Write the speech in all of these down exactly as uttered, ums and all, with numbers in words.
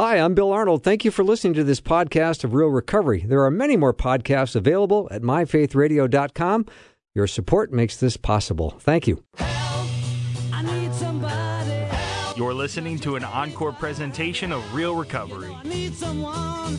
Hi, I'm Bill Arnold. Thank you for listening to this podcast of Real Recovery. There are many more podcasts available at my faith radio dot com. Your support makes this possible. Thank you. Help, I need somebody. Help. You're listening to an encore presentation of Real Recovery. I need someone.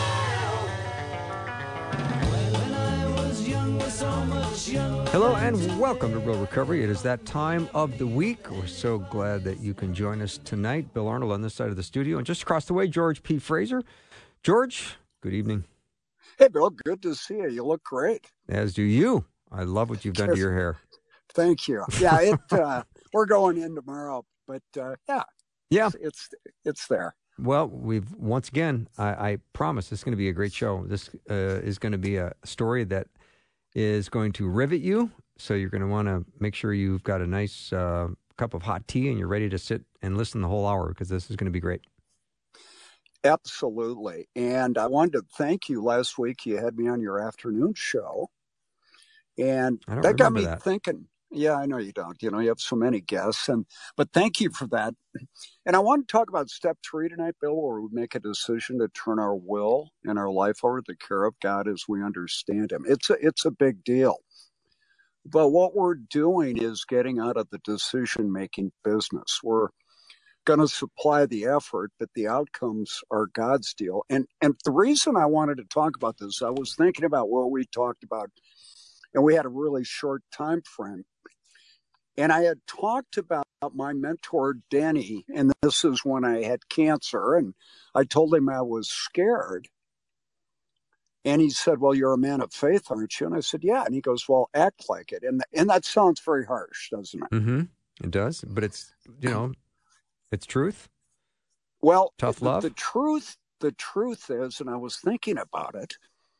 Hello and welcome to Real Recovery. It is that time of the week. We're so glad that you can join us tonight. Bill Arnold on this side of the studio, and just across the way, George P. Fraser. George, good evening. Hey, Bill, good to see you. You look great. As do you. I love what you've done to your hair. Thank you. Yeah, it. uh, we're going in tomorrow, but uh, yeah, yeah, it's, it's it's there. Well, we've once again. I, I promise this is going to be a great show. This uh, is going to be a story that is going to rivet you. So you're going to want to make sure you've got a nice uh, cup of hot tea and you're ready to sit and listen the whole hour, because this is going to be great. Absolutely. And I wanted to thank you. Last week you had me on your afternoon show, and that got me that. thinking. Yeah, I know you don't. You know, you have so many guests, and but thank you for that. And I want to talk about step three tonight, Bill, where we make a decision to turn our will and our life over to the care of God as we understand Him. It's a, it's a big deal. But what we're doing is getting out of the decision-making business. We're going to supply the effort, but the outcomes are God's deal. And and the reason I wanted to talk about this, I was thinking about what we talked about, and we had a really short time frame. And I had talked about my mentor, Denny, and this is when I had cancer, and I told him I was scared. And he said, well, you're a man of faith, aren't you? And I said, yeah. And he goes, well, act like it. And, and that sounds very harsh, doesn't it? Mm-hmm. It does, but it's, you know, it's truth. Well, tough the, love. The truth, the truth is, and I was thinking about it,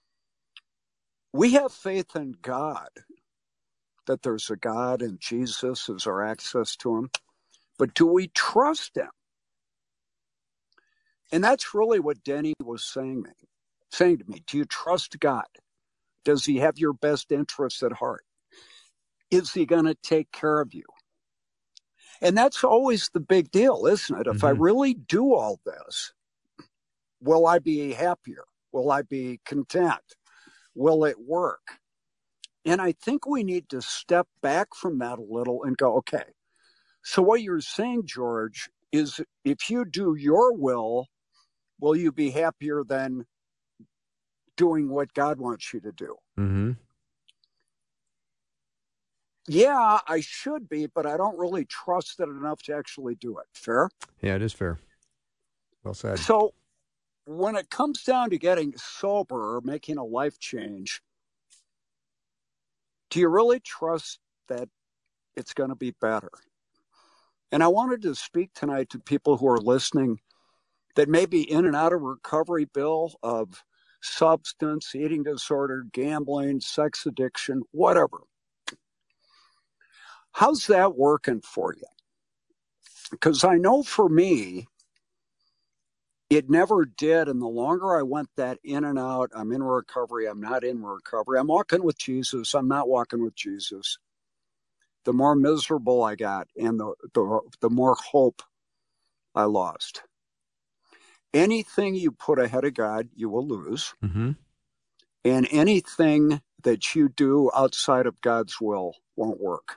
we have faith in God, that there's a God and Jesus is our access to Him. But do we trust Him? And that's really what Denny was saying, me, saying to me. Do you trust God? Does He have your best interests at heart? Is He going to take care of you? And that's always the big deal, isn't it? If mm-hmm. I really do all this, will I be happier? Will I be content? Will it work? And I think we need to step back from that a little and go, okay, so what you're saying, George, is if you do your will, will you be happier than doing what God wants you to do? Mm-hmm. Yeah, I should be, but I don't really trust it enough to actually do it. Fair? Yeah, it is fair. Well said. So when it comes down to getting sober or making a life change, do you really trust that it's going to be better? And I wanted to speak tonight to people who are listening that may be in and out of recovery, Bill, of substance, eating disorder, gambling, sex addiction, whatever. How's that working for you? Because I know for me, it never did. And the longer I went that in and out, I'm in recovery, I'm not in recovery, I'm walking with Jesus, I'm not walking with Jesus, the more miserable I got and the, the, the more hope I lost. Anything you put ahead of God, you will lose. Mm-hmm. And anything that you do outside of God's will won't work.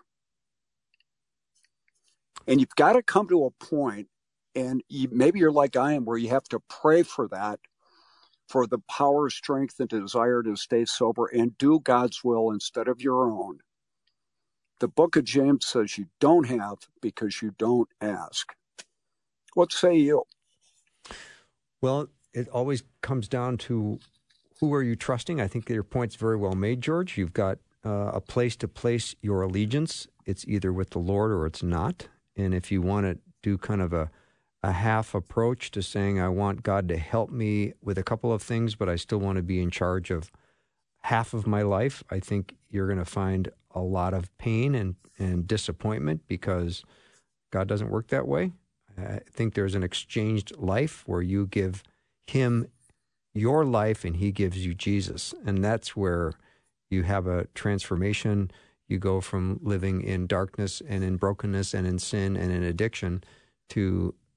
And you've got to come to a point, and you, maybe you're like I am, where you have to pray for that, for the power, strength, and desire to stay sober and do God's will instead of your own. The book of James says you don't have because you don't ask. What say you? Well, it always comes down to who are you trusting? I think your point's very well made, George. You've got uh, a place to place your allegiance. It's either with the Lord or it's not. And if you want to do kind of a, a half approach to saying, I want God to help me with a couple of things, but I still want to be in charge of half of my life, I think you're going to find a lot of pain and, and disappointment, because God doesn't work that way. I think there's an exchanged life where you give Him your life and He gives you Jesus. And that's where you have a transformation. You go from living in darkness and in brokenness and in sin and in addiction to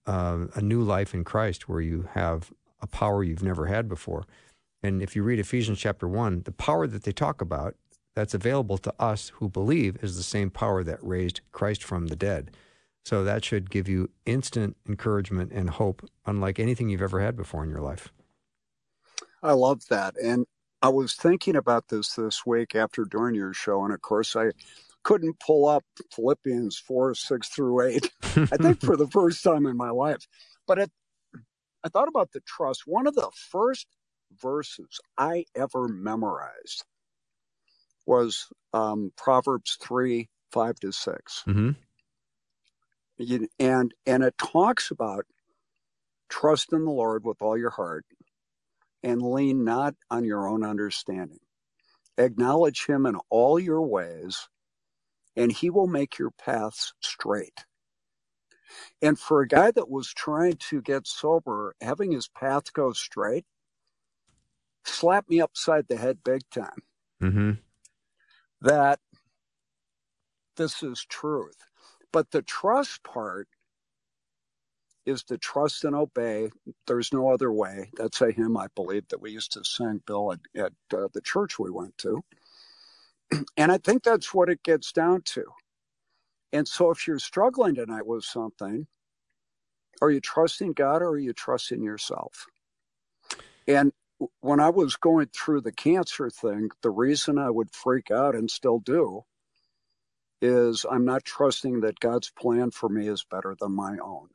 uh, a new life in Christ where you have a power you've never had before. And if you read Ephesians chapter one, the power that they talk about that's available to us who believe is the same power that raised Christ from the dead. So that should give you instant encouragement and hope, unlike anything you've ever had before in your life. I love that. And I was thinking about this this week after doing your show, and of course I couldn't pull up Philippians four, six through eight, I think for the first time in my life. But it, I thought about the trust. One of the first verses I ever memorized was um, Proverbs three, five to six. Mm-hmm. You, and, and it talks about trust in the Lord with all your heart and lean not on your own understanding. Acknowledge him in all your ways, and he will make your paths straight. And for a guy that was trying to get sober, having his path go straight slapped me upside the head big time. Mm-hmm. That this is truth. But the trust part is to trust and obey. There's no other way. That's a hymn, I believe, that we used to sing, Bill, at, at uh, the church we went to. And I think that's what it gets down to. And so if you're struggling tonight with something, are you trusting God or are you trusting yourself? And when I was going through the cancer thing, the reason I would freak out and still do is I'm not trusting that God's plan for me is better than my own.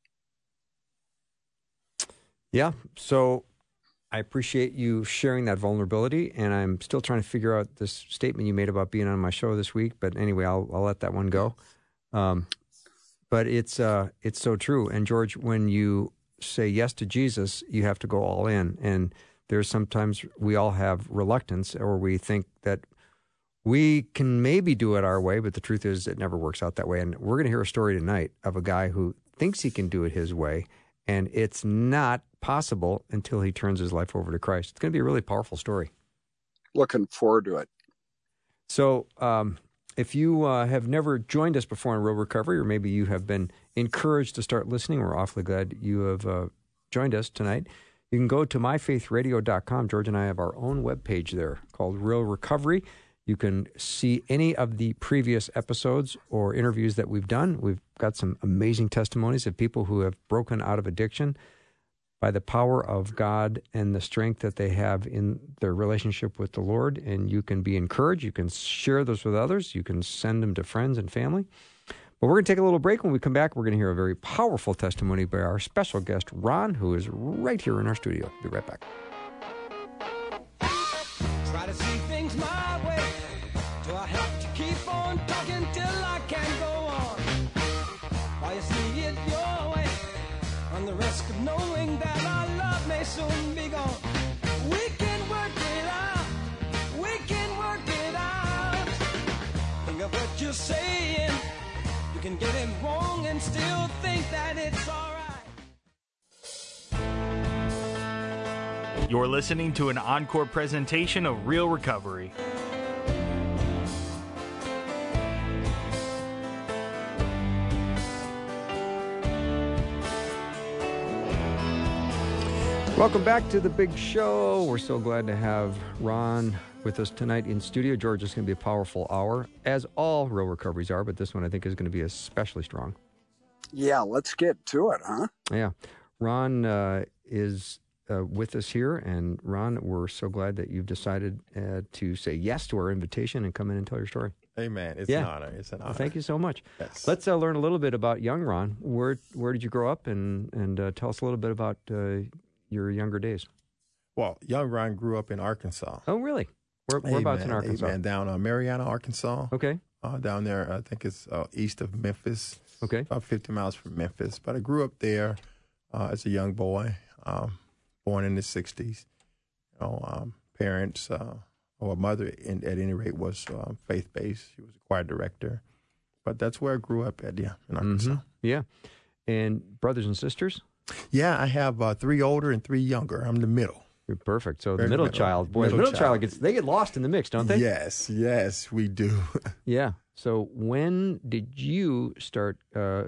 Yeah, so I appreciate you sharing that vulnerability, and I'm still trying to figure out this statement you made about being on my show this week, but anyway, I'll I'll let that one go. Um, but it's uh, it's so true. And George, when you say yes to Jesus, you have to go all in, and there's sometimes we all have reluctance, or we think that we can maybe do it our way, but the truth is it never works out that way. And we're going to hear a story tonight of a guy who thinks he can do it his way, and it's not possible until he turns his life over to Christ. It's going to be a really powerful story. Looking forward to it. So um, if you uh, have never joined us before on Real Recovery, or maybe you have been encouraged to start listening, we're awfully glad you have uh, joined us tonight. You can go to my faith radio dot com. George and I have our own webpage there called Real Recovery. You can see any of the previous episodes or interviews that we've done. We've got some amazing testimonies of people who have broken out of addiction by the power of God and the strength that they have in their relationship with the Lord. And you can be encouraged. You can share those with others. You can send them to friends and family. But we're going to take a little break. When we come back, we're going to hear a very powerful testimony by our special guest, Ron, who is right here in our studio. Be right back. Try to see things my way. Do I have to keep on talking till I can go on? While you see it your way, on the risk of knowing that our love may soon be gone. We can work it out. We can work it out. Think of what you're saying. You can get it wrong and still think that it's all right. You're listening to an encore presentation of Real Recovery. Welcome back to the big show. We're so glad to have Ron with us tonight in studio. George, it's going to be a powerful hour, as all Real Recoveries are, but this one I think is going to be especially strong. Yeah, let's get to it, huh? Yeah. Ron uh, is uh, with us here, and Ron, we're so glad that you've decided uh, to say yes to our invitation and come in and tell your story. Amen. It's yeah. an honor. It's an honor. Well, thank you so much. Yes. Let's uh, learn a little bit about young Ron. Where where did you grow up, and, and uh, tell us a little bit about uh, your younger days. Well, young Ron grew up in Arkansas. Oh, really? Where, whereabouts in Arkansas? Amen. Down uh, Marianna, Arkansas. Okay. Uh, down there, I think it's uh, east of Memphis. Okay. About fifty miles from Memphis. But I grew up there uh, as a young boy, um, born in the sixties. You know, um, parents, uh, or mother, in, at any rate, was uh, faith-based. She was a choir director. But that's where I grew up at, yeah, in Arkansas. Mm-hmm. Yeah. And brothers and sisters? Yeah, I have uh, three older and three younger. I'm the middle. You're perfect. So Very the middle, middle child, boy, middle the middle child. child gets, they get lost in the mix, don't they? Yes, yes, we do. Yeah. So when did you start uh,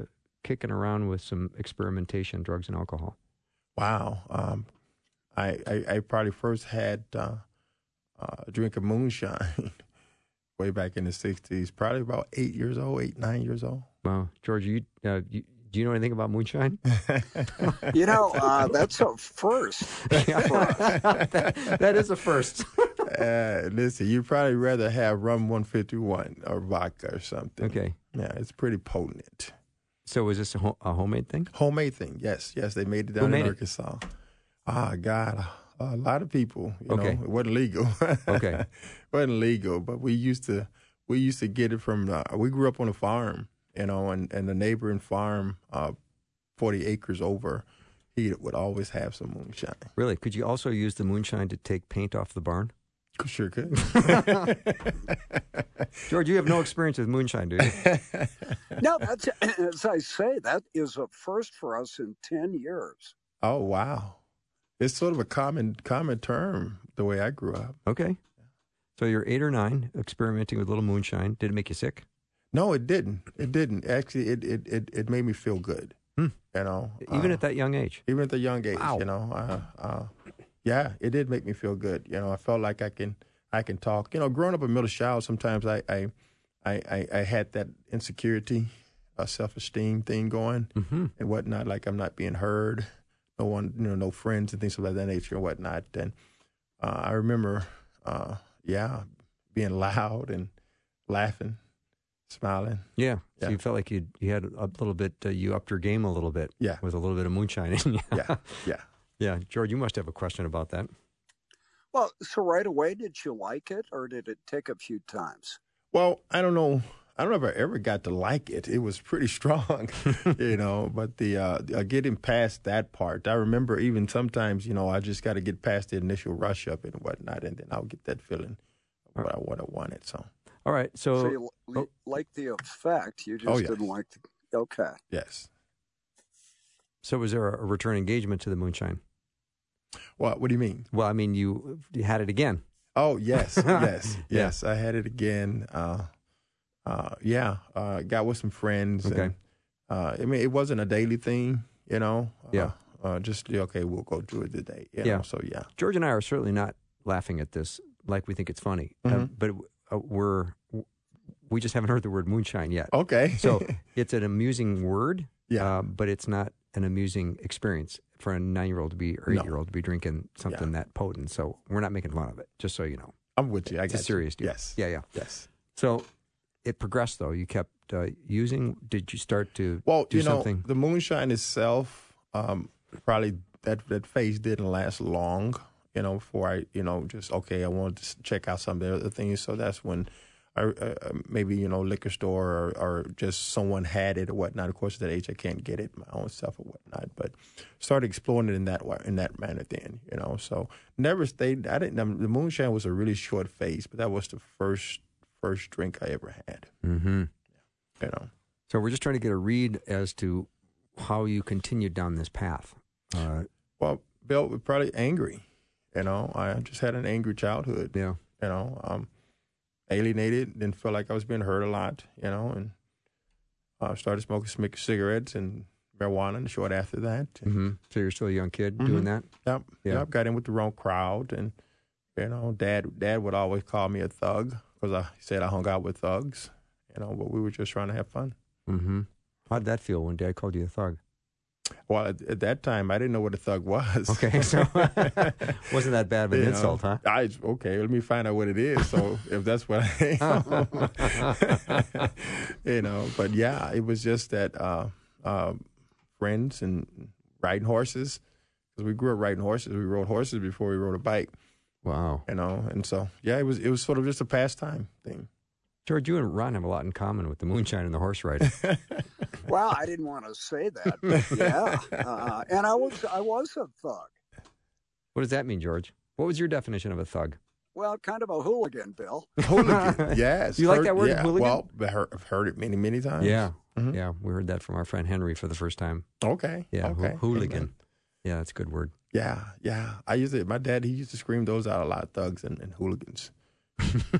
kicking around with some experimentation, drugs and alcohol? Wow. Um, I, I, I probably first had uh, uh, a drink of moonshine way back in the sixties, probably about eight years old, eight, nine years old. Wow. George, you, uh, you do you know anything about moonshine? You know, uh, that's a first. that, that is a first. uh, listen, you'd probably rather have rum one fifty-one or vodka or something. Okay. Yeah, it's pretty potent. So was this a, ho- a homemade thing? Homemade thing, yes. Yes, they made it down Who made in it? Arkansas. Ah, God, a, a lot of people. You Okay. know, it wasn't legal. Okay. It wasn't legal, but we used to we used to get it from. Uh, we grew up on a farm, you know, and, and the neighboring farm, uh, forty acres over, he would always have some moonshine. Really? Could you also use the moonshine to take paint off the barn? Sure could. George, you have no experience with moonshine, do you? No, that's, as I say, that is a first for us in ten years. Oh, wow. It's sort of a common common term the way I grew up. Okay. So you're eight or nine, experimenting with a little moonshine. Did it make you sick? No, it didn't. It didn't. Actually, it it it, it made me feel good. Hmm. You know, Even uh, at that young age? even at the young age. Wow. You know, uh, uh, yeah, it did make me feel good. You know, I felt like I can I can talk. You know, growing up a middle child, sometimes I I I, I, I had that insecurity, uh, self esteem thing going Mm-hmm. and whatnot. Like I'm not being heard. No one, you know, no friends and things of that nature and whatnot. And uh, I remember, uh, yeah, being loud and laughing, smiling. Yeah. So Yeah. you felt like you you had a little bit, uh, you upped your game a little bit. Yeah. With a little bit of moonshine in you. Yeah, yeah. Yeah. George, you must have a question about that. Well, so right away, did you like it, or did it take a few times? Well, I don't know. I don't know if I ever got to like it. It was pretty strong, you know, but the uh, uh, getting past that part, I remember even sometimes, you know, I just got to get past the initial rush up and whatnot, and then I'll get that feeling of what I, what I wanted. So, All right. So, So you oh. li- like the effect, you just Oh, yes. didn't like the... Okay. yes. so was there a return engagement to the moonshine? Well, what do you mean? Well, I mean, you, you had it again. Oh, yes, yes, Yeah. yes. I had it again. Uh, uh, yeah, uh, got with some friends. Okay. And, uh, I mean, it wasn't a daily thing, you know. Uh, Yeah. Uh, just, okay, we'll go do it today. You Yeah. know? So, yeah. George and I are certainly not laughing at this like we think it's funny, uh, Mhm. but uh, we're we just haven't heard the word moonshine yet. Okay. So it's an amusing word, yeah. uh, but it's not an amusing experience for a nine-year-old to be or No. eight-year-old to be drinking something Yeah. that potent. So we're not making fun of it, just so you know. I'm with you. I It's got a serious you. deal. Yes. Yeah, yeah. Yes. So it progressed, though. You kept uh, using. Did you start to Well, do you know, something? the moonshine itself, um, probably that that phase didn't last long. You know, before I, you know, just okay, I wanted to check out some of the other things. So that's when, I uh, maybe you know, liquor store or, or just someone had it or whatnot. Of course, at that age, I can't get it my own stuff or whatnot. But started exploring it in that way, in that manner. Then, you know, so never stayed. I didn't. The moonshine was a really short phase, but that was the first first drink I ever had. Mm-hmm. You know. So we're just trying to get a read as to how you continued down this path. Uh, Well, Bill was probably angry. You know, I just had an angry childhood. yeah. You know, um, alienated, didn't feel like I was being hurt a lot, you know, and uh, started smoking some cigarettes and marijuana and short after that. Mm-hmm. So you're still a young kid Mhm. doing that? Yep, Yeah. yep, got in with the wrong crowd. And, you know, dad dad would always call me a thug because I said I hung out with thugs, you know, but we were just trying to have fun. Mm-hmm. How'd that feel when Dad called you a thug? Well, at, at that time, I didn't know what a thug was. Okay, so wasn't that bad of an You know, insult, huh? I okay, let me find out what it is. So if that's what I am, you know, but yeah, it was just that uh, uh, friends and riding horses because we grew up riding horses. We rode horses before we rode a bike, Wow. you know, and so yeah, it was it was sort of just a pastime thing. George, you and Ron have a lot in common with the moonshine and the horse riding. Well, I didn't want to say that, but yeah. Uh, and I was I was a thug. What does that mean, George? What was your definition of a thug? Well, kind of a hooligan, Bill. Hooligan, yes. You like Heard- that word, yeah, hooligan? Well, I heard, I've heard it many, many times. Yeah. Mhm. Yeah, we heard that from our friend Henry for the first time. Okay. Yeah, hoo- Okay. hooligan. Amen. Yeah, that's a good word. Yeah, yeah. I used to. My dad, he used to scream those out a lot, thugs and, and hooligans.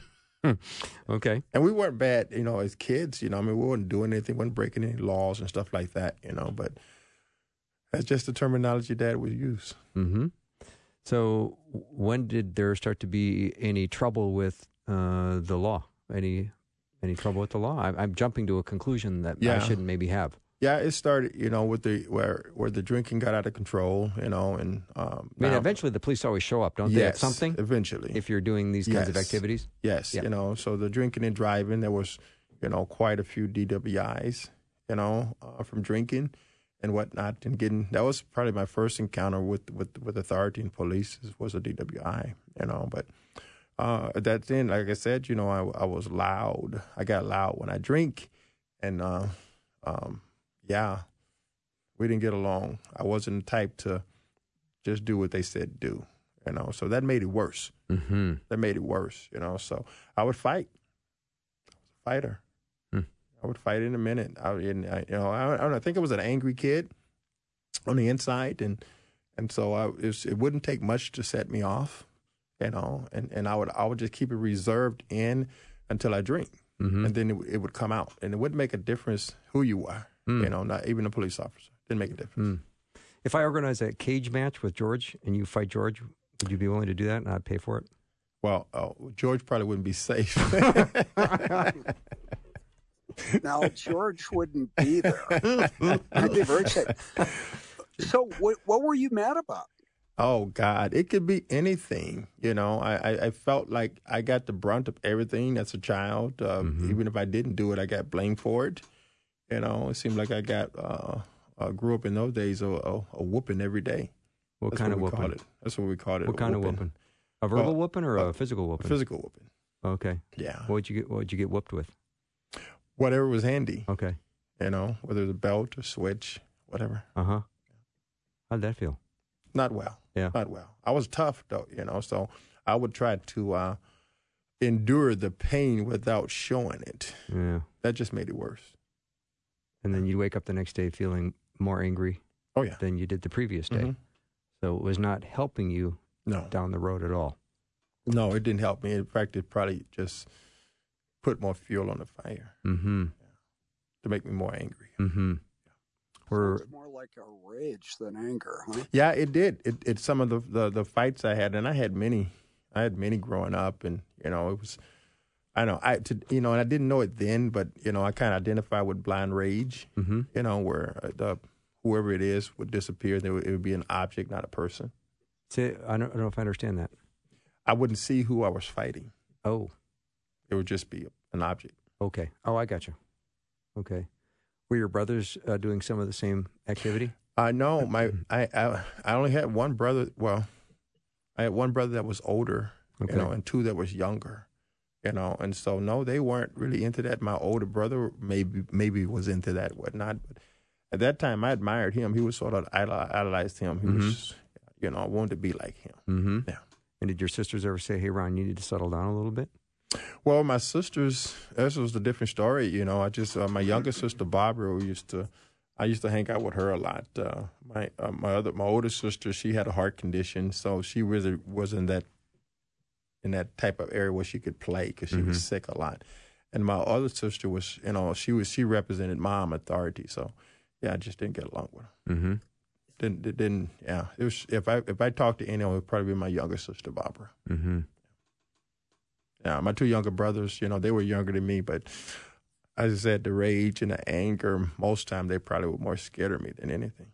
Okay. And we weren't bad, you know, as kids, you know. I mean, we weren't doing anything, we weren't breaking any laws and stuff like that, you know. But that's just the terminology Dad would use. Mm-hmm. So when did there start to be any trouble with uh, the law? Any any trouble with the law? I, I'm jumping to a conclusion that yeah. I shouldn't maybe have. Yeah, it started, you know, with the where where the drinking got out of control, you know, and um, I mean, now, eventually the police always show up, don't yes, they? At something, eventually, if you're doing these kinds yes. of activities. Yes, yeah. You know, so the drinking and driving, there was, you know, quite a few D W Is, you know, uh, from drinking and whatnot, and getting. That was probably my first encounter with with with authority and police was a D W I, you know, but. Uh, at that then, like I said, you know, I, I was loud. I got loud when I drink, and uh, um, yeah, we didn't get along. I wasn't the type to just do what they said do, you know. So that made it worse. Mm-hmm. That made it worse, you know. So I would fight. I was a fighter. Hmm. I would fight in a minute. I, and I you know, I, I don't know. I think I was an angry kid on the inside, and and so I, it, was, it wouldn't take much to set me off. You know, and, and I would I would just keep it reserved in until I drink, mm-hmm. and then it, it would come out, and it wouldn't make a difference who you were. Mm. You know, not even a police officer didn't make a difference. Mm. If I organize a cage match with George and you fight George, would you be willing to do that and I'd pay for it? Well, oh, George probably wouldn't be safe. Now George wouldn't be there. I'd be very safe. So, what what were you mad about? Oh, God, it could be anything. You know, I, I, I felt like I got the brunt of everything as a child. Uh, mm-hmm. Even if I didn't do it, I got blamed for it. You know, it seemed like I got, uh, uh, grew up in those days, a, a, a whooping every day. What That's kind what of whooping? It. That's what we called it. What kind whooping. of whooping? A verbal well, whooping or a uh, physical whooping? A physical whooping. Okay. Yeah. What would you get? What would you get whooped with? Whatever was handy. Okay. You know, whether it was a belt or switch, whatever. Uh huh. How'd that feel? Not well. Yeah. Not well. I was tough, though, you know, so I would try to uh, endure the pain without showing it. Yeah. That just made it worse. And then you'd wake up the next day feeling more angry oh, yeah. than you did the previous day. Mm-hmm. So it was not helping you no. down the road at all. No, it didn't help me. In fact, it probably just put more fuel on the fire mm-hmm. yeah, to make me more angry. Mm-hmm. We're more like a rage than anger, huh? Yeah, it did. It, it some of the, the, the fights I had, and I had many. I had many growing up, and you know, it was. I know I to, you know, and I didn't know it then, but you know, I kind of identify with blind rage. Mm-hmm. You know, where the whoever it is would disappear. There would, it would be an object, not a person. See, I don't, I don't know if I understand that. I wouldn't see who I was fighting. Oh, it would just be an object. Okay. Oh, I got you. Okay. Were your brothers uh, doing some of the same activity? Uh, no, my I, I I only had one brother. Well, I had one brother that was older, okay. you know, and two that was younger, you know, and so no, they weren't really into that. My older brother maybe maybe was into that, whatnot. But at that time, I admired him. He was sort of I idolized him. He mm-hmm. was, you know, I wanted to be like him. Mm-hmm. Yeah. And did your sisters ever say, "Hey, Ron, you need to settle down a little bit"? Well, my sisters, this was a different story. You know, I just, uh, my younger sister, Barbara, we used to, I used to hang out with her a lot. Uh, my, uh, my other, my older sister, she had a heart condition. So she really wasn't that, in that type of area where she could play because she mm-hmm. was sick a lot. And my other sister was, you know, she was, she represented mom authority. So yeah, I just didn't get along with her. Mm-hmm. Didn't, it didn't, yeah. It was, if I, if I talked to anyone, it would probably be my younger sister, Barbara. Mm-hmm. Yeah, my two younger brothers, you know, they were younger than me, but as I said, the rage and the anger, most time they probably were more scared of me than anything.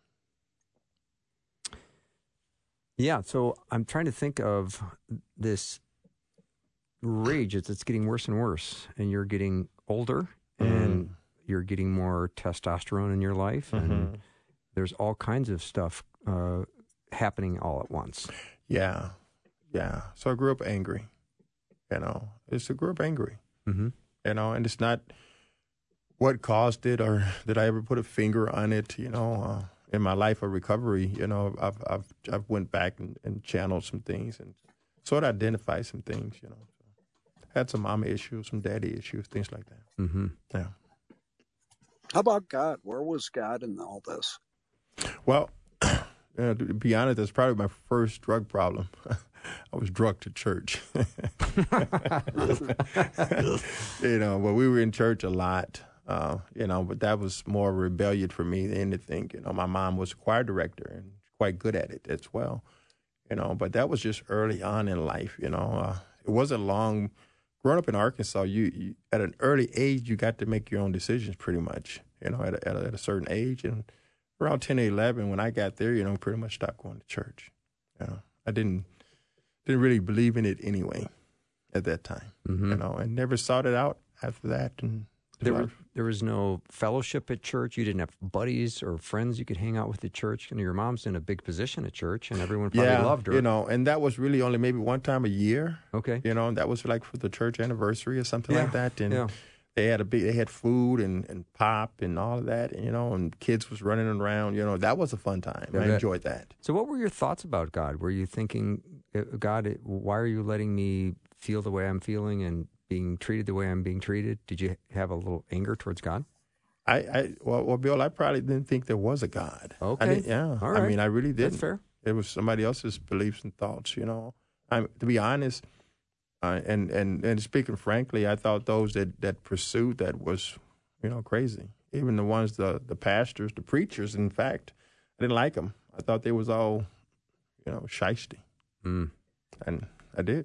Yeah, so I'm trying to think of this rage. It's, it's getting worse and worse, and you're getting older, and mm. you're getting more testosterone in your life, and mm-hmm. there's all kinds of stuff uh, happening all at once. Yeah, yeah. So I grew up angry. You know, it's a grew up angry. Mm-hmm. You know, and it's not what caused it, or did I ever put a finger on it. You know, uh, in my life of recovery, you know, I've I've I've went back and, and channeled some things and sort of identified some things. You know, so had some mama issues, some daddy issues, things like that. Mm-hmm. Yeah. How about God? Where was God in all this? Well, you know, to be honest, that's probably my first drug problem. I was drunk to church. You know, but we were in church a lot. Uh, you know, but that was more rebellion for me than anything. You know, my mom was a choir director and quite good at it as well. You know, but that was just early on in life. You know, uh, it wasn't long. Growing up in Arkansas, you, you at an early age you got to make your own decisions pretty much. You know, at a, at a, at a certain age, and around ten or eleven, when I got there, you know, pretty much stopped going to church. You know, I didn't didn't really believe in it anyway at that time. Mm-hmm. You know, and never sought it out after that. And there was there was no fellowship at church. You didn't have buddies or friends you could hang out with at church. And your mom's in a big position at church, and everyone probably yeah, loved her. You know, and that was really only maybe one time a year. Okay, you know, and that was like for the church anniversary or something yeah. like that. And yeah. they had a big, they had food and, and pop and all of that. And, you know, and kids was running around. You know, that was a fun time. Yeah, I enjoyed that. So, what were your thoughts about God? Were you thinking, God, why are you letting me feel the way I'm feeling and being treated the way I'm being treated? Did you have a little anger towards God? I, I well, well, Bill, I probably didn't think there was a God. Okay. I yeah. All right. I mean, I really didn't. That's fair. It was somebody else's beliefs and thoughts, you know. I, to be honest, uh, and, and, and speaking frankly, I thought those that, that pursued that was, you know, crazy. Even the ones, the, the pastors, the preachers, in fact, I didn't like them. I thought they was all, you know, shiesty. Mm. And I did.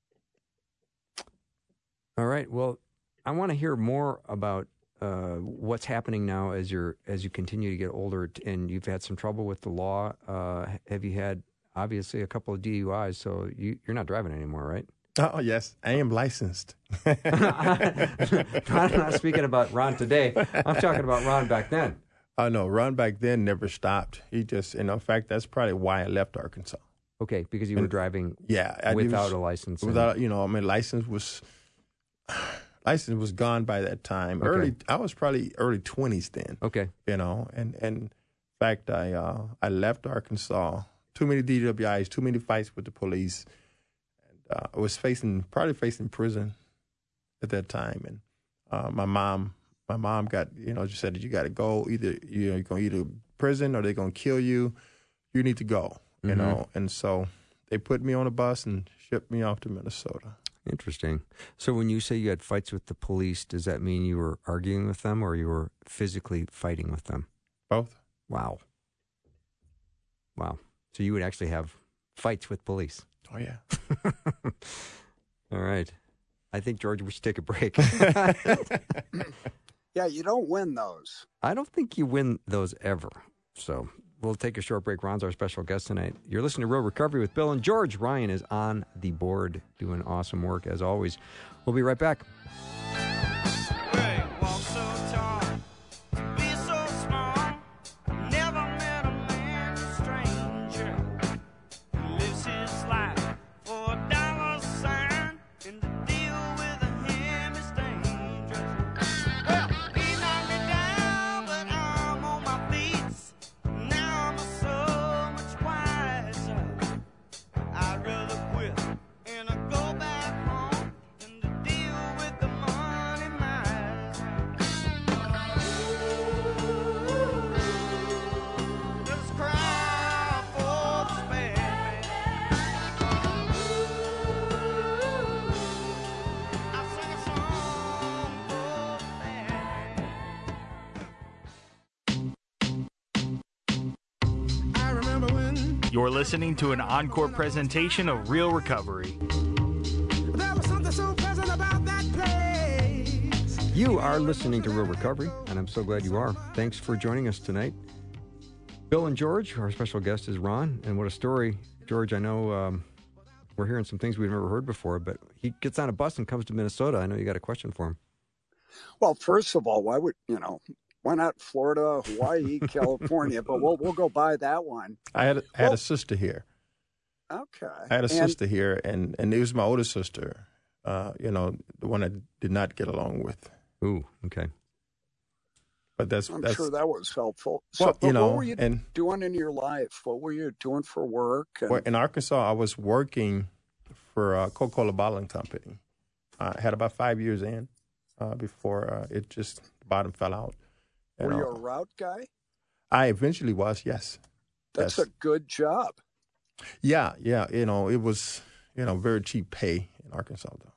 All right. Well, I want to hear more about uh, what's happening now as you're as you continue to get older, and you've had some trouble with the law. Uh, have you had obviously a couple of D U Is? So you, you're not driving anymore, right? Oh yes, I am licensed. I'm not speaking about Ron today. I'm talking about Ron back then. Oh no, Ron back then never stopped. He just, you know, in fact, that's probably why I left Arkansas. Okay, because you were and, driving yeah, without was, a license. Without, and... you know, I mean, license was license was gone by that time. Okay. Early, I was probably early twenties then. Okay, you know, and and in fact, I uh, I left Arkansas. Too many D W Is, too many fights with the police. And uh, I was facing probably facing prison at that time, and uh, my mom. My mom got, you know, she said that you got to go. Either you know, you're gonna either prison or they're gonna kill you. You need to go, you mm-hmm. know. And so they put me on a bus and shipped me off to Minnesota. Interesting. So when you say you had fights with the police, does that mean you were arguing with them or you were physically fighting with them? Both. Wow. Wow. So you would actually have fights with police. Oh yeah. All right. I think, George, we should take a break. Yeah, you don't win those. I don't think you win those ever. So we'll take a short break. Ron's our special guest tonight. You're listening to Real Recovery with Bill and George. Ryan is on the board doing awesome work as always. We'll be right back. You're listening to an encore presentation of Real Recovery. There was something so pleasant about that place. You are listening to Real Recovery, and I'm so glad you are. Thanks for joining us tonight. Bill and George, our special guest is Ron, and what a story. George, I know um, we're hearing some things we've never heard before, but he gets on a bus and comes to Minnesota. I know you got a question for him. Well, first of all, why would, you know, why not Florida, Hawaii, California? But we'll we'll go by that one. I had, I had well, a sister here. Okay. I had a and, sister here, and, and it was my older sister, uh, you know, the one I did not get along with. Ooh, okay. But that's I'm that's, sure that was helpful. So, well, you know, what were you and, doing in your life? What were you doing for work? And... Well, in Arkansas, I was working for a Coca-Cola bottling company. Uh, I had about five years in uh, before uh, it just, the bottom fell out. You were know. you a route guy? I eventually was, yes. That's yes. a good job. Yeah, yeah. You know, it was you know, very cheap pay in Arkansas, though.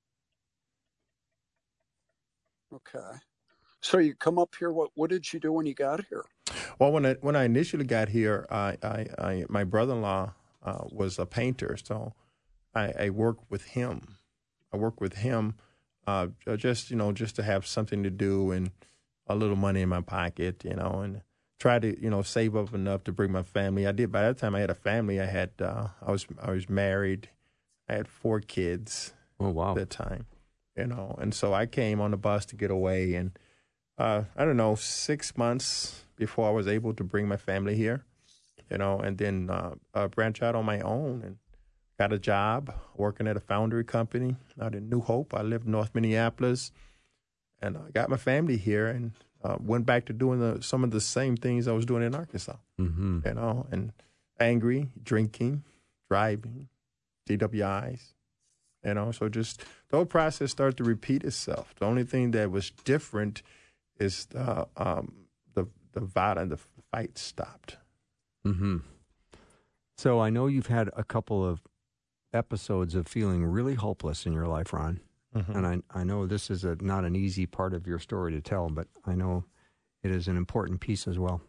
Okay. So you come up here. What what did you do when you got here? Well, when I when I initially got here, I, I, I my brother-in-law uh, was a painter, so I, I worked with him. I worked with him uh, just you know just to have something to do and a little money in my pocket, you know, and try to you know save up enough to bring my family. I did. By that time, I had a family. I had uh, I was I was married. I had four kids. Oh wow! At that time, you know, and so I came on the bus to get away and. Uh, I don't know, six months before I was able to bring my family here, you know, and then uh, uh, branch out on my own and got a job working at a foundry company out in New Hope. I lived in North Minneapolis, and I got my family here and uh, went back to doing the, some of the same things I was doing in Arkansas, mm-hmm. you know, and angry, drinking, driving, D W Is, you know, so just the whole process started to repeat itself. The only thing that was different is uh, um, the the violence, the fight stopped. Mm-hmm. So I know you've had a couple of episodes of feeling really hopeless in your life, Ron. Mm-hmm. And I I know this is a, not an easy part of your story to tell, but I know it is an important piece as well.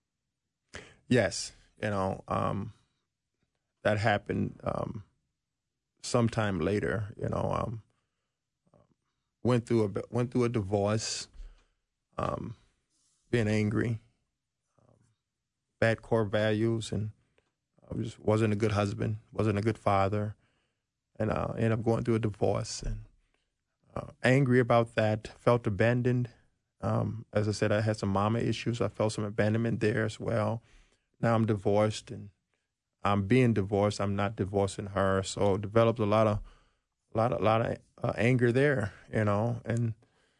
Yes, you know um, that happened um, sometime later. You know, um, went through a went through a divorce. Um, being angry, um, bad core values, and I just wasn't a good husband, wasn't a good father, and I uh, ended up going through a divorce and uh, angry about that, felt abandoned. Um, as I said, I had some mama issues. I felt some abandonment there as well. Now I'm divorced, and I'm being divorced. I'm not divorcing her, so developed a lot of, a lot of, a lot of uh, anger there, you know, and.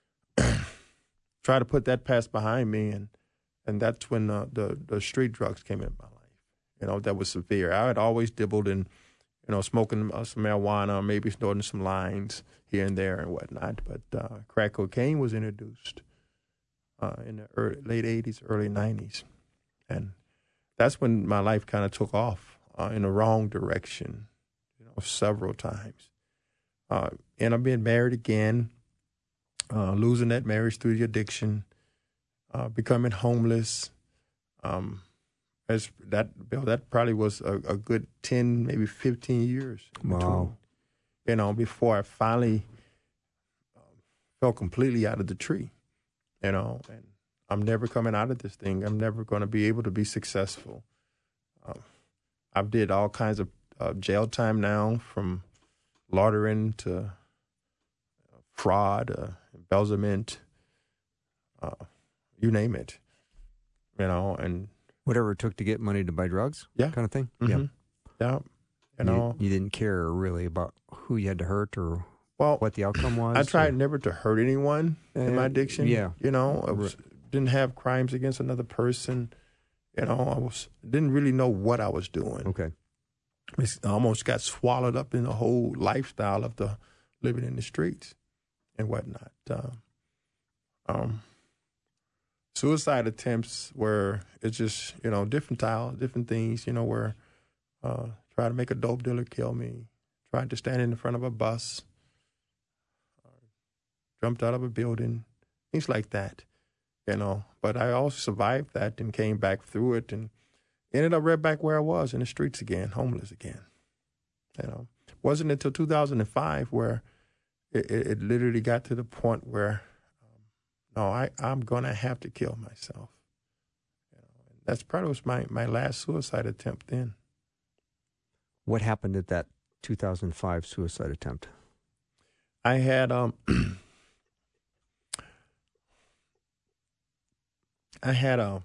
Try to put that past behind me, and and that's when uh, the the street drugs came in my life. You know, that was severe. I had always dibbled in, you know, smoking uh, some marijuana, maybe snorting some lines here and there and whatnot. But uh, crack cocaine was introduced uh, in the early, late eighties, early nineties, and that's when my life kind of took off uh, in the wrong direction. You know, several times. Uh, and I'm being married again. Uh, losing that marriage through the addiction, uh, becoming homeless. Um, as that Bill, that probably was a, a good ten, maybe fifteen years. Wow. Between, you know, before I finally um, fell completely out of the tree. You know, and I'm never coming out of this thing. I'm never going to be able to be successful. Um, I've did all kinds of uh, jail time now, from laundering to uh, fraud. Uh, embezzlement, uh, you name it, you know, and whatever it took to get money to buy drugs, yeah, kind of thing. Mm-hmm. Yeah, yeah, you know, you, you didn't care really about who you had to hurt or well, what the outcome was. I tried or... never to hurt anyone uh, in my addiction. Yeah, you know, I was, didn't have crimes against another person. You know, I was didn't really know what I was doing. Okay, I almost got swallowed up in the whole lifestyle of the living in the streets and whatnot. Uh, um, suicide attempts where it's just, you know, different style, different things, you know, where uh, try to make a dope dealer kill me, tried to stand in the front of a bus, uh, jumped out of a building, things like that, you know. But I also survived that and came back through it and ended up right back where I was, in the streets again, homeless again. You know, wasn't until two thousand five where It, it, it literally got to the point where, um, no, I, I'm going to have to kill myself. You know, and that's probably was my, my last suicide attempt then. What happened at that two thousand five suicide attempt? I had, um, I had a,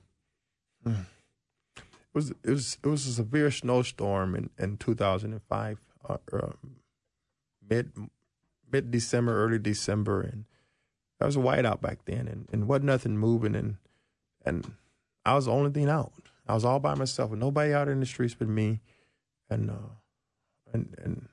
it was, it was, it was a severe snowstorm in, in two thousand five, uh, uh, mid mid-December, early December, and I was white out back then, and, and wasn't nothing moving, and and I was the only thing out. I was all by myself, with nobody out in the streets but me, and uh, and and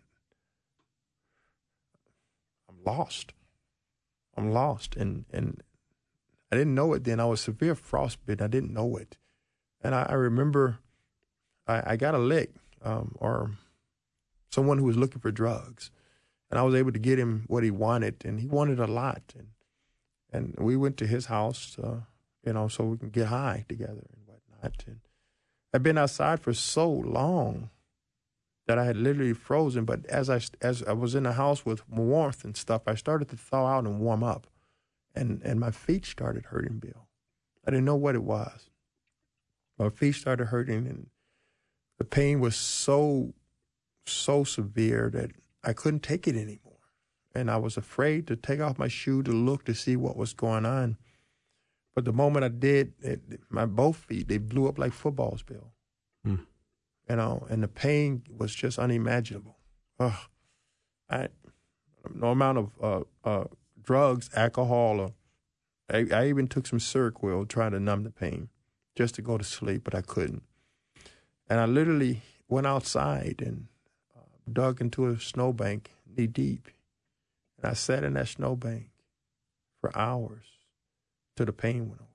I'm lost. I'm lost, and and I didn't know it then. I was severe frostbitten. I didn't know it, and I, I remember I, I got a lick um, or someone who was looking for drugs. And I was able to get him what he wanted, and he wanted a lot. And and we went to his house, uh, you know, so we can get high together and whatnot. And I'd been outside for so long that I had literally frozen. But as I, as I was in the house with warmth and stuff, I started to thaw out and warm up. And, and my feet started hurting, Bill. I didn't know what it was. My feet started hurting, and the pain was so, so severe that I couldn't take it anymore. And I was afraid to take off my shoe to look to see what was going on. But the moment I did, it, my both feet, they blew up like footballs, Bill. Mm. You know, and the pain was just unimaginable. Ugh. I, no amount of uh, uh, drugs, alcohol, or I, I even took some Seroquel trying to numb the pain just to go to sleep, but I couldn't. And I literally went outside and uh, dug into a snowbank knee deep. And I sat in that snowbank for hours till the pain went away.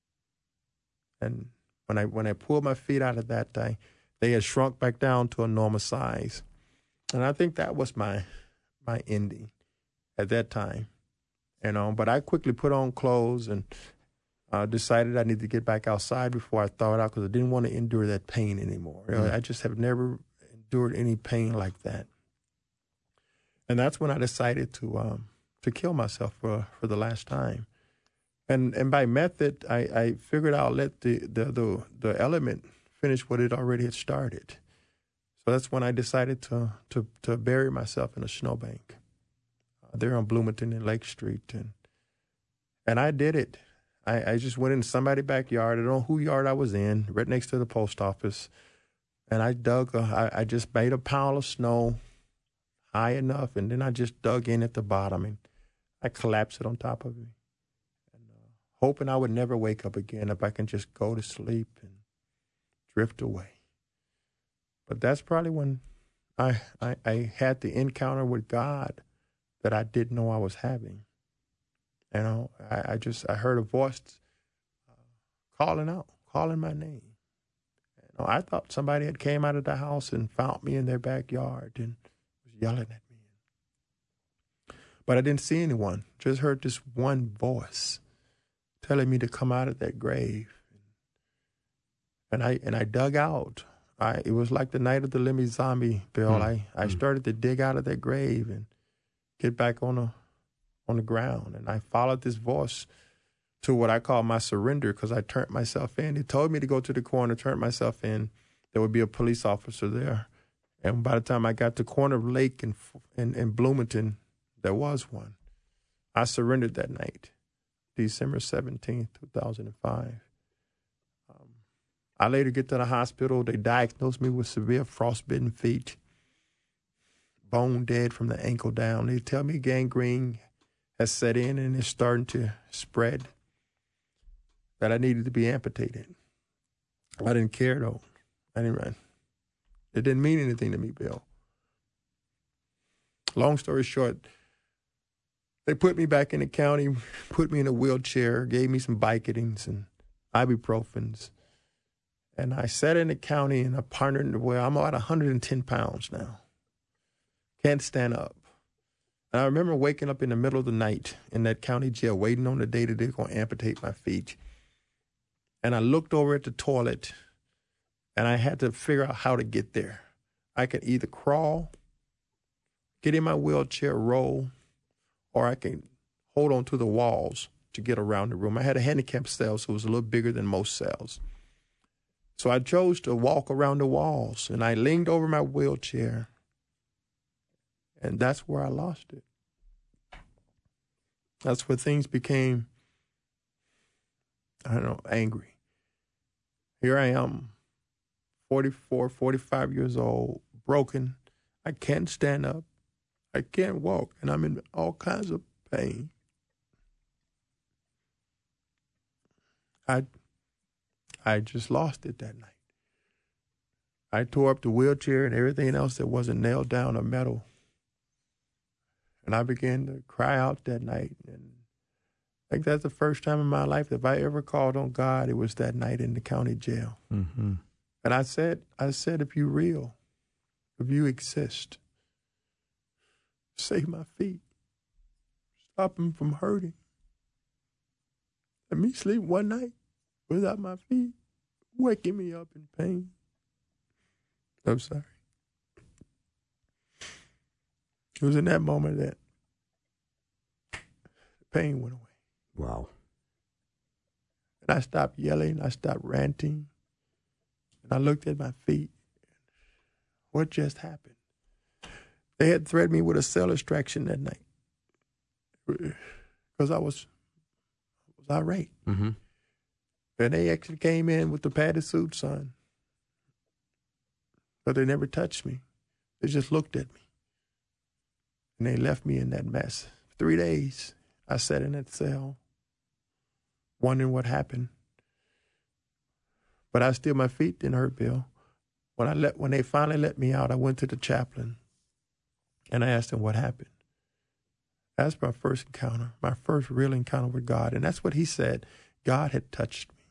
And when I when I pulled my feet out of that thing, they had shrunk back down to a normal size. And I think that was my my ending at that time. You know, but I quickly put on clothes and uh, decided I needed to get back outside before I thawed out, because I didn't want to endure that pain anymore. You know, mm-hmm. I just have never endured any pain like that. And that's when I decided to um, to kill myself for, for the last time. And and by method, I, I figured I'll let the, the, the, the element finish what it already had started. So that's when I decided to to, to bury myself in a snowbank uh, there on Bloomington and Lake Street. And and I did it. I, I just went in somebody's backyard. I don't know who yard I was in, right next to the post office. And I dug, a, I, I just made a pile of snow high enough, and then I just dug in at the bottom, and I collapsed it on top of me, and uh, hoping I would never wake up again if I can just go to sleep and drift away. But that's probably when I, I, I had the encounter with God that I didn't know I was having. You know, I, I just, I heard a voice uh, calling out, calling my name. You know, I thought somebody had came out of the house and found me in their backyard and yelling at me. But I didn't see anyone, just heard this one voice telling me to come out of that grave. And I and I dug out. I it was like the night of the Lemmy Zombie, Bill. Mm. I, I started to dig out of that grave and get back on the on the ground. And I followed this voice to what I call my surrender, because I turned myself in. He told me to go to the corner, turn myself in. There would be a police officer there. And by the time I got to corner of Lake in, in, in Bloomington, there was one. I surrendered that night, December seventeenth, two thousand five. Um, I later get to the hospital. They diagnosed me with severe frostbitten feet, bone dead from the ankle down. They tell me gangrene has set in and is starting to spread, that I needed to be amputated. I didn't care, though. I didn't run. It didn't mean anything to me, Bill. Long story short, they put me back in the county, put me in a wheelchair, gave me some Vicodins and ibuprofens. And I sat in the county and I partnered, well, I'm about one hundred ten pounds now. Can't stand up. And I remember waking up in the middle of the night in that county jail, waiting on the day that they're going to amputate my feet. And I looked over at the toilet, and I had to figure out how to get there. I could either crawl, get in my wheelchair, roll, or I can hold on to the walls to get around the room. I had a handicap cell, so it was a little bigger than most cells. So I chose to walk around the walls, and I leaned over my wheelchair, and that's where I lost it. That's where things became, I don't know, angry. Here I am, forty-four, forty-five years old, broken. I can't stand up. I can't walk, and I'm in all kinds of pain. I, I just lost it that night. I tore up the wheelchair and everything else that wasn't nailed down or metal. And I began to cry out that night. And I think that's the first time in my life that if I ever called on God, it was that night in the county jail. Mm-hmm. And I said, I said, if you're real, if you exist, save my feet, stop them from hurting. Let me sleep one night without my feet waking me up in pain. I'm sorry. It was in that moment that the pain went away. Wow. And I stopped yelling. I stopped ranting. And I looked at my feet. What just happened? They had threatened me with a cell extraction that night because I was, was irate. Mm-hmm. And they actually came in with the padded suits on. But they never touched me. They just looked at me. And they left me in that mess. For three days, I sat in that cell, wondering what happened. But I still, my feet didn't hurt, Bill. When I let, when they finally let me out, I went to the chaplain, and I asked him what happened. That's my first encounter, my first real encounter with God. And that's what he said. God had touched me.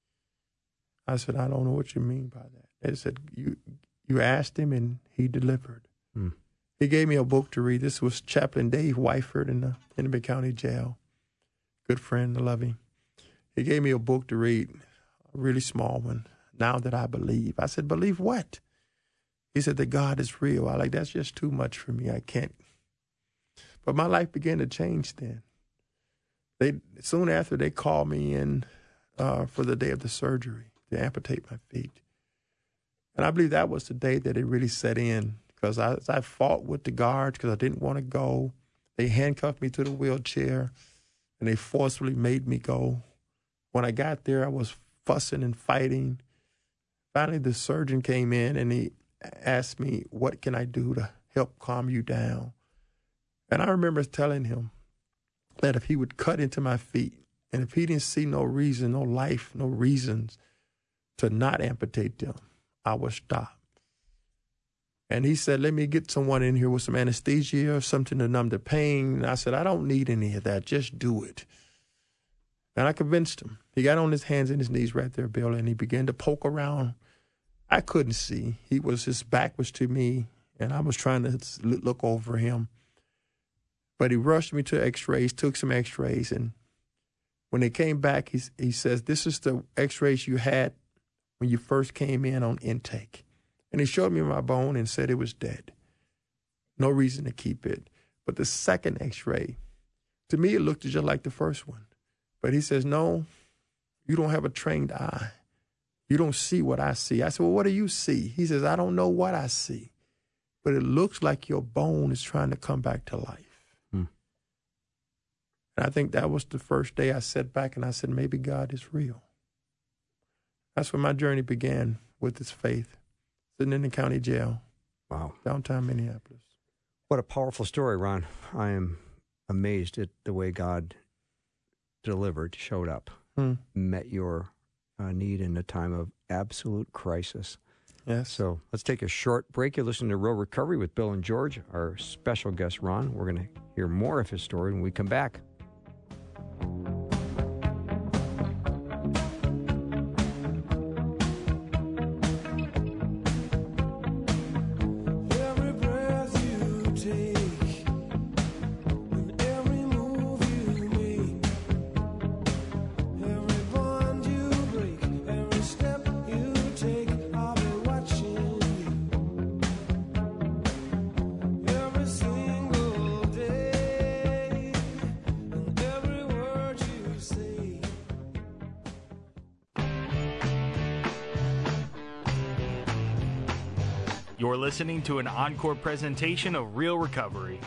I said, I don't know what you mean by that. They said, you you asked him, and he delivered. Hmm. He gave me a book to read. This was Chaplain Dave Wyford in the Hennepin County Jail. Good friend, I love him. He gave me a book to read, a really small one, Now That I Believe. I said, believe what? He said that God is real. I like, that's just too much for me. I can't. But my life began to change then. They soon after, they called me in uh, for the day of the surgery to amputate my feet. And I believe that was the day that it really set in, because I, I fought with the guards because I didn't want to go. They handcuffed me to the wheelchair, and they forcefully made me go. When I got there, I was fussing and fighting. Finally, the surgeon came in, and he asked me, what can I do to help calm you down? And I remember telling him that if he would cut into my feet, and if he didn't see no reason, no life, no reasons to not amputate them, I would stop. And he said, let me get someone in here with some anesthesia or something to numb the pain. And I said, I don't need any of that. Just do it. And I convinced him. He got on his hands and his knees right there, Bill, and he began to poke around. I couldn't see. He was, his back was to me, and I was trying to look over him. But he rushed me to x-rays, took some x-rays, and when they came back, he, he says, this is the x-rays you had when you first came in on intake. And he showed me my bone and said it was dead. No reason to keep it. But the second x-ray, to me, it looked just like the first one. But he says, no, you don't have a trained eye. You don't see what I see. I said, well, what do you see? He says, I don't know what I see, but it looks like your bone is trying to come back to life. Hmm. And I think that was the first day I sat back and I said, maybe God is real. That's when my journey began with this faith, sitting in the county jail. Wow. Downtown Minneapolis. What a powerful story, Ron. I am amazed at the way God delivered, showed up, hmm. met your uh, need in a time of absolute crisis. Yes. So let's take a short break. You're listening to Real Recovery with Bill and George, our special guest, Ron. We're going to hear more of his story when we come back. You're listening to an encore presentation of Real Recovery.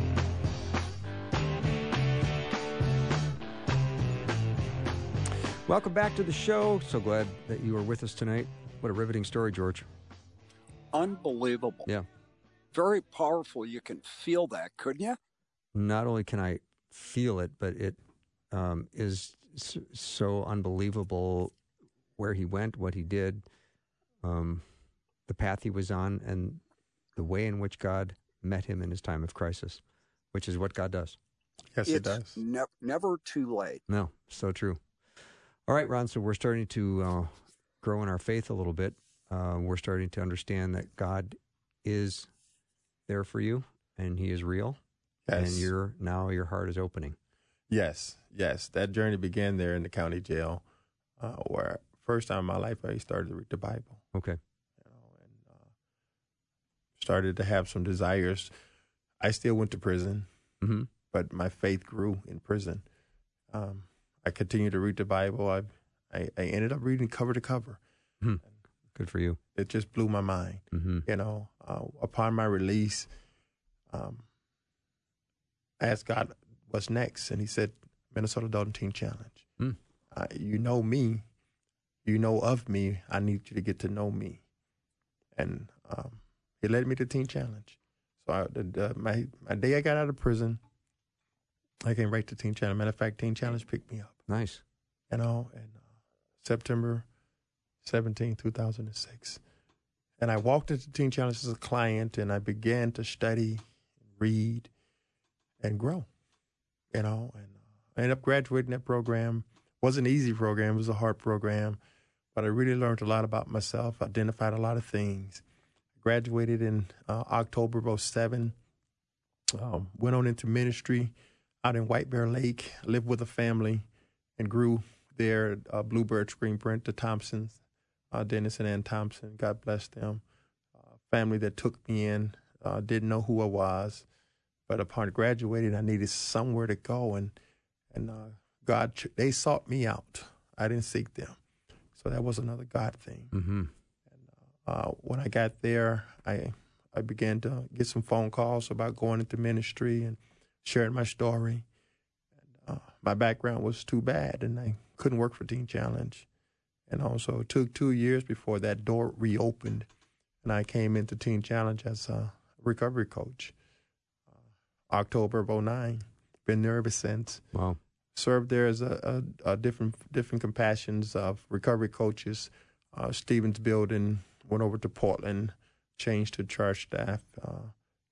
Welcome back to the show. So glad that you are with us tonight. What a riveting story, George. Unbelievable. Yeah. Very powerful. You can feel that, couldn't you? Not only can I feel it, but it um, is so unbelievable where he went, what he did, um, the path he was on, and the way in which God met him in his time of crisis, which is what God does. Yes, it's it does. Ne- never too late. No, so true. All right, Ron, so we're starting to uh, grow in our faith a little bit. Uh, we're starting to understand that God is there for you, and he is real, Yes. And you're now your heart is opening. Yes, yes. That journey began there in the county jail, uh, where first time in my life I started to read the Bible. Okay. You know, and uh, started to have some desires. I still went to prison, mm-hmm. but my faith grew in prison. Um, I continued to read the Bible. I, I, I ended up reading cover to cover. Mm-hmm. Good for you. It just blew my mind. Mm-hmm. You know, uh, upon my release, um, I asked God what's next, and He said, Minnesota Adult Teen Challenge. Mm. Uh, you know me. You know of me. I need you to get to know me. And um, He led me to Teen Challenge. So I, the, my my day I got out of prison, I came right to Teen Challenge. Matter of fact, Teen Challenge picked me up. Nice. You know, and uh, September seventeenth, two thousand six. And I walked into Teen Challenge as a client, and I began to study, read, and grow. You know, and uh, I ended up graduating that program. It wasn't an easy program. It was a hard program. But I really learned a lot about myself, identified a lot of things. Graduated in uh, October of oh seven. Um, went on into ministry out in White Bear Lake. Lived with a family and grew there. Uh, Bluebird Screen Print, the Thompsons, uh, Dennis and Ann Thompson. God bless them. Uh, family that took me in. Uh, didn't know who I was, but upon graduating, I needed somewhere to go, and and uh, God, they sought me out. I didn't seek them, so that was another God thing. Mm-hmm. Uh, when I got there, I I began to get some phone calls about going into ministry and sharing my story. And, uh, my background was too bad, and I couldn't work for Teen Challenge. And also, it took two years before that door reopened, and I came into Teen Challenge as a recovery coach. Uh, October of oh nine, been there ever since. Wow. Served there as a, a, a different different compassions of recovery coaches. Uh, Stevens Building. Went over to Portland, changed to church staff, uh,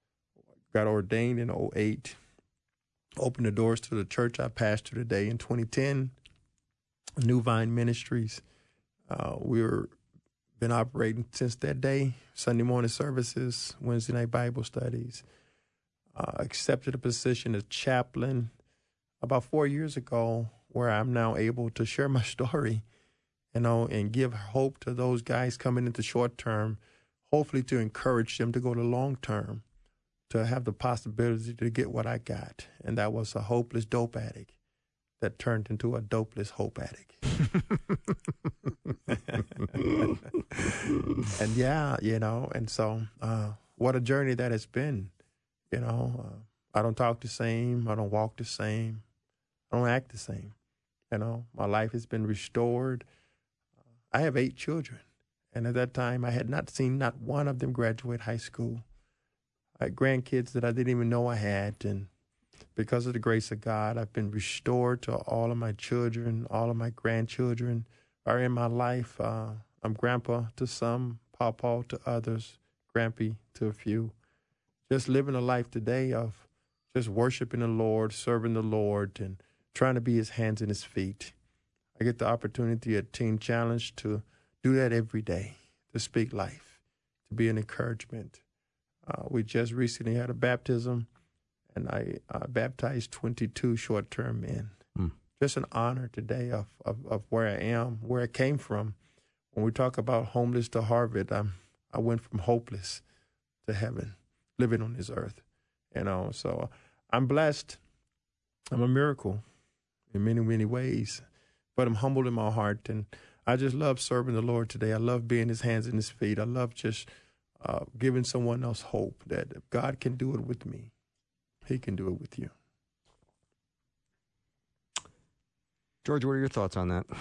got ordained in oh eight, opened the doors to the church I pastored today in twenty ten, New Vine Ministries. Uh, we were been operating since that day, Sunday morning services, Wednesday night Bible studies. Uh, accepted a position as chaplain about four years ago, where I'm now able to share my story, you know, and give hope to those guys coming into short term, hopefully to encourage them to go to long term, to have the possibility to get what I got. And that was a hopeless dope addict that turned into a dopeless hope addict. And yeah, you know, and so uh, what a journey that has been, you know. Uh, I don't talk the same. I don't walk the same. I don't act the same. You know, my life has been restored. I have eight children, and at that time, I had not seen not one of them graduate high school. I had grandkids that I didn't even know I had, and because of the grace of God, I've been restored to all of my children. All of my grandchildren are in my life. Uh, I'm grandpa to some, pawpaw to others, grampy to a few. Just living a life today of just worshiping the Lord, serving the Lord, and trying to be His hands and His feet. I get the opportunity at Teen Challenge to do that every day, to speak life, to be an encouragement. Uh, we just recently had a baptism, and I uh, baptized twenty-two short-term men. Mm. Just an honor today of, of, of where I am, where I came from. When we talk about homeless to Harvard, I'm, I went from hopeless to heaven, living on this earth. You know, so I'm blessed. I'm a miracle in many, many ways. But I'm humbled in my heart, and I just love serving the Lord today. I love being His hands and His feet. I love just uh, giving someone else hope that if God can do it with me, He can do it with you. George, what are your thoughts on that?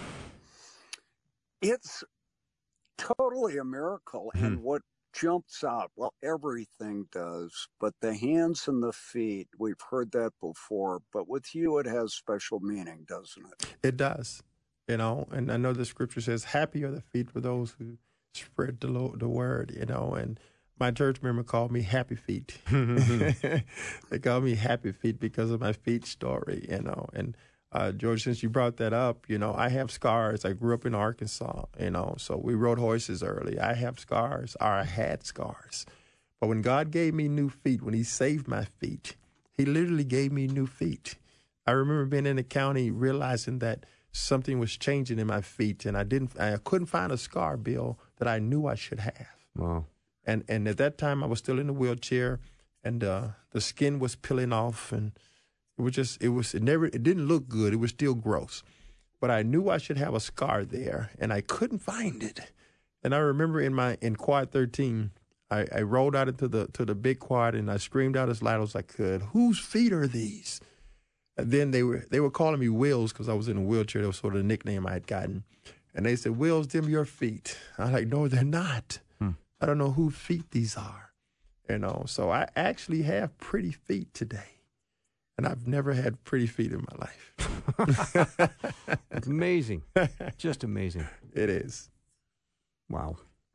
It's totally a miracle, Hmm. and what jumps out, well, everything does, but the hands and the feet, we've heard that before, but with you it has special meaning, doesn't it? It does, you know, and I know the scripture says, happy are the feet for those who spread the, lo- the word, you know, and my church member called me Happy Feet. They called me Happy Feet because of my feet story, you know, and Uh, George, since you brought that up, you know, I have scars. I grew up in Arkansas, you know, so we rode horses early. I have scars, or I had scars. But when God gave me new feet, when He saved my feet, He literally gave me new feet. I remember being in the county realizing that something was changing in my feet, and I didn't, I couldn't find a scar, Bill, that I knew I should have. Wow. And and at that time, I was still in the wheelchair, and uh, the skin was peeling off, and it was just, it was, it never, it didn't look good. It was still gross. But I knew I should have a scar there, and I couldn't find it. And I remember in my, in quad thirteen, I, I rolled out into the, to the big quad, and I screamed out as loud as I could, "Whose feet are these?" And then they were they were calling me Wills because I was in a wheelchair. That was sort of the nickname I had gotten. And they said, "Wills, them your feet." I'm like, "No, they're not. Hmm. I don't know whose feet these are." You know, so I actually have pretty feet today. And I've never had pretty feet in my life. It's amazing. Just amazing. It is. Wow.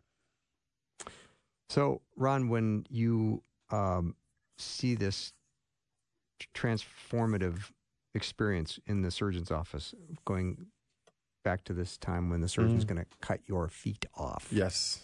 So, Ron, when you um, see this transformative experience in the surgeon's office, going back to this time when the surgeon's mm. going to cut your feet off. Yes.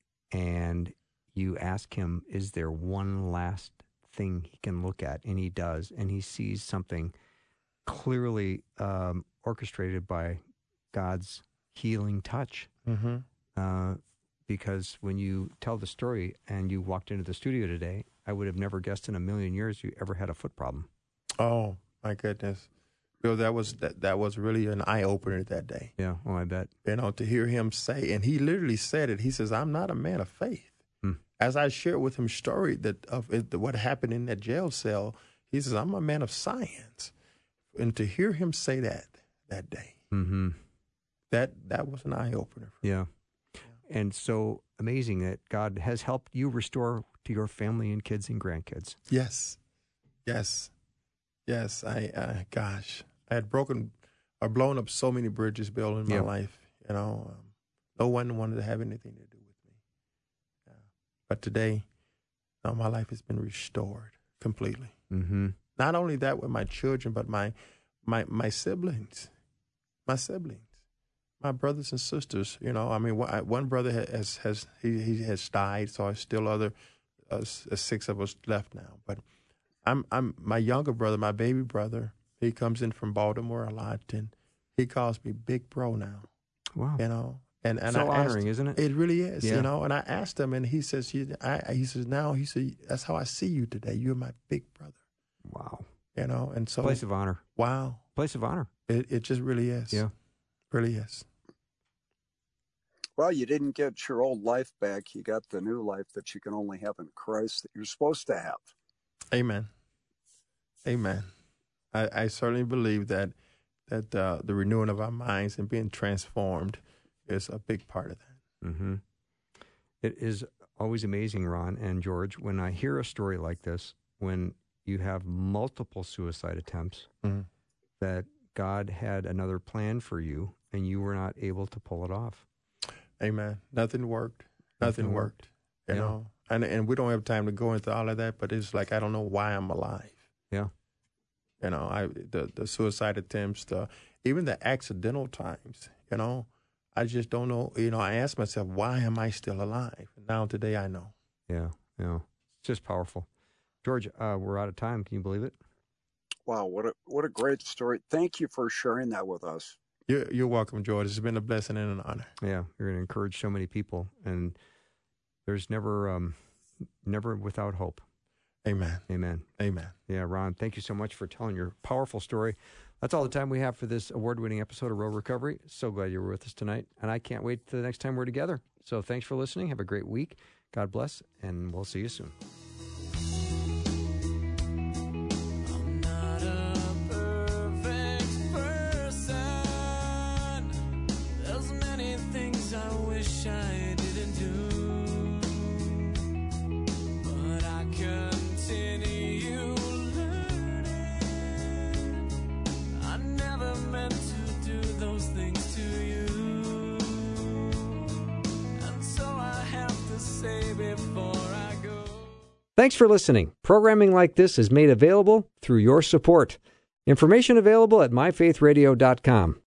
And you ask him, is there one last thing he can look at? And he does. And he sees something clearly um, orchestrated by God's healing touch. Mm-hmm. Uh, because when you tell the story and you walked into the studio today, I would have never guessed in a million years you ever had a foot problem. Oh, my goodness. Bill, that was that, that was really an eye-opener that day. Yeah, well, I bet. You know, to hear him say, and he literally said it, he says, "I'm not a man of faith." Hmm. As I shared with him story that of it, what happened in that jail cell, he says, "I'm a man of science." And to hear him say that that day, mm-hmm. that that was an eye-opener. Yeah. And so amazing that God has helped you restore to your family and kids and grandkids. Yes, yes, yes. I, uh, gosh, I had broken or blown up so many bridges, Bill, in my yeah. life. You know, um, no one wanted to have anything to do with me. Uh, but today, uh, my life has been restored completely. Mm-hmm. Not only that with my children, but my my my siblings, my siblings. My brothers and sisters, you know, I mean, one brother has has he, he has died, so there's still other uh, six of us left now. But I'm I'm my younger brother, my baby brother. He comes in from Baltimore a lot, and he calls me Big Bro now. Wow, you know, and and so I honoring, asked, isn't it? It really is, yeah. you know. And I asked him, and he says, he, I, he says now he said that's how I see you today. You're my big brother. Wow, you know, and so place of honor. Wow, place of honor. It it just really is. Yeah. Really is. Well, you didn't get your old life back. You got the new life that you can only have in Christ that you're supposed to have. Amen. Amen. I, I certainly believe that that uh, the renewing of our minds and being transformed is a big part of that. Mm-hmm. It is always amazing, Ron and George, when I hear a story like this, when you have multiple suicide attempts, mm-hmm. that God had another plan for you, and you were not able to pull it off. Amen. Nothing worked. Nothing, Nothing worked. worked. You yeah. know, and and we don't have time to go into all of that, but it's like I don't know why I'm alive. Yeah. You know, I the the suicide attempts, the even the accidental times. You know, I just don't know. You know, I ask myself, why am I still alive? And now today, I know. Yeah. Yeah. It's just powerful. George, uh, we're out of time. Can you believe it? Wow, what a what a great story. Thank you for sharing that with us. You're, you're welcome, George. It's been a blessing and an honor. Yeah, you're going to encourage so many people, and there's never um, never without hope. Amen. Amen. Amen. Yeah, Ron, thank you so much for telling your powerful story. That's all the time we have for this award-winning episode of Real Recovery. So glad you were with us tonight, and I can't wait till the next time we're together. So thanks for listening. Have a great week. God bless, and we'll see you soon. I didn't do, but I continue learning. I never meant to do those things to you, and so I have to say before I go. Thanks for listening. Programming like this is made available through your support. Information available at my faith radio dot com.